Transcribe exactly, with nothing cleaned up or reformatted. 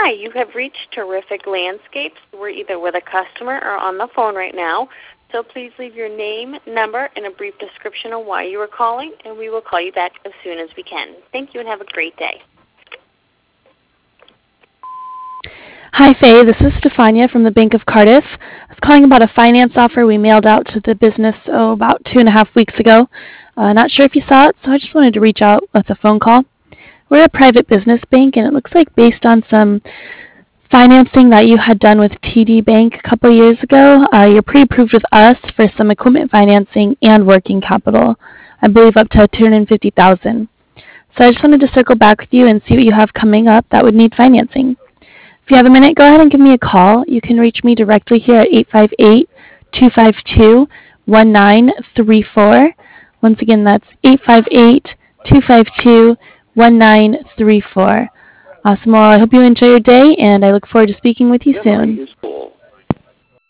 Hi, you have reached Terrific Landscapes. We're either with a customer or on the phone right now. So please leave your name, number, and a brief description of why you are calling, and we will call you back as soon as we can. Thank you and have a great day. Hi, Faye. This is Stefania from the Bank of Cardiff. I was calling about a finance offer we mailed out to the business oh, about two and a half weeks ago. Uh, not sure if you saw it, so I just wanted to reach out with a phone call. We're a private business bank, and it looks like based on some financing that you had done with T D Bank a couple years ago, uh, you're pre-approved with us for some equipment financing and working capital. I believe up to two hundred fifty thousand dollars. So I just wanted to circle back with you and see what you have coming up that would need financing. If you have a minute, go ahead and give me a call. You can reach me directly here at eight five eight, two five two, one nine three four. Once again, that's eight five eight, two five two, one nine three four. Awesome. Well, I hope you enjoy your day, and I look forward to speaking with you soon.